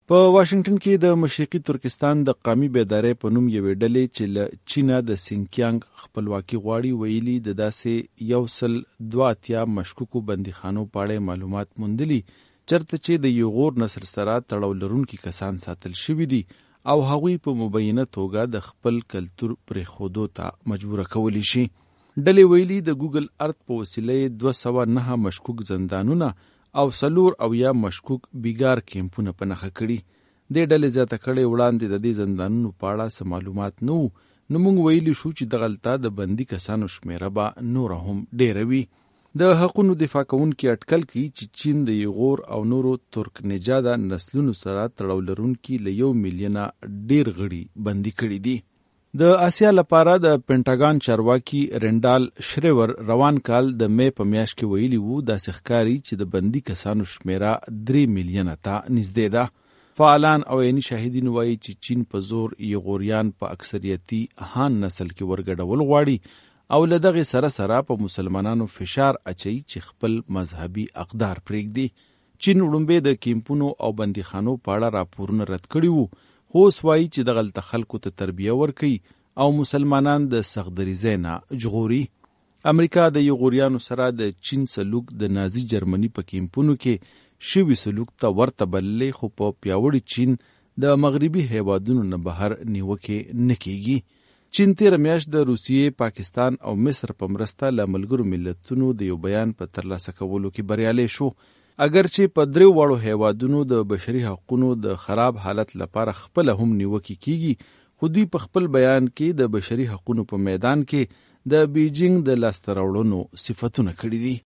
په واشنگټن کې د مشرقي ترکستان د قومي بیدارۍ په نوم یوې ډلې چې له چینه د سینکیانګ خپلواکي غواړي ویلي د داسې 182 مشکوکو بندیخانو په اړه معلومات موندلي چرته چې د یغور نسل سره تړاو لرونکي کسان ساتل شوي دي او هغوی په مبینه توګه د خپل کلتور پرېښودو ته مجبوره کولی شي. ډلې ویلي د ګوګل ارت په وسیله 209 مشکوک زندانونه او 4 مشکوک بیګار کیمپونه په نښه کړي. دې ډلې زیاته کړې وړاندې د دې زندانونو په اړه څه معلومات نه وو، نو موږ ویلي شو چې دغلته د بندي کسانو شمیره به نوره هم ډیره وي. د حقونو دفاع کوونکي اټکل کوي چې چین د یغور او نورو ترک نژاده نسلونو سره تړاو لرونکي له 1 میلیونه ډیر غړي بندي کړي دي. د آسیا لپاره د پینټاګان چارواکي رینډال شریور روان کال د مې په میاشت کې ویلي وو داسې ښکاري چې د بندي کسانو شمیره 3 میلیونه ته نږدې ده. فعالان او عیني شاهدین وایي چې چین په زور یغوریان په اکثریتي هان نسل کې ورګډول غواړي او له دغې سره سره په مسلمانانو فشار اچوي چې خپل مذهبي اقدار پرېږدي. چین وړومبی د کیمپونو او بندیخانو په اړه راپورونه رد کړي وو، خو اوس وایي چې دغلته خلکو ته تربیه ورکوي او مسلمانان د سختدریځۍ نه ژغوري. امریکا د یغوریانو سره د چین سلوک د نازي جرمني په کیمپونو کې شوي سلوک ته ورته بللی، خو په پیاوړي چین د مغربي هیوادونو نه بهر نیوکې نه کیږي. چین تېره میاشت د روسیې، پاکستان او مصر په مرسته له ملګرو ملتونو د یو بیان په ترلاسه کولو کې بریالی شو. اگر چې په 3 واړو هیوادونو د بشري حقونو د خراب حالت لپاره خپله هم نیوکې کیږي، خو دوی په خپل بیان کې د بشري حقونو په میدان کې د بیجینګ د لاسته راوړنو صفتونه کړي دي.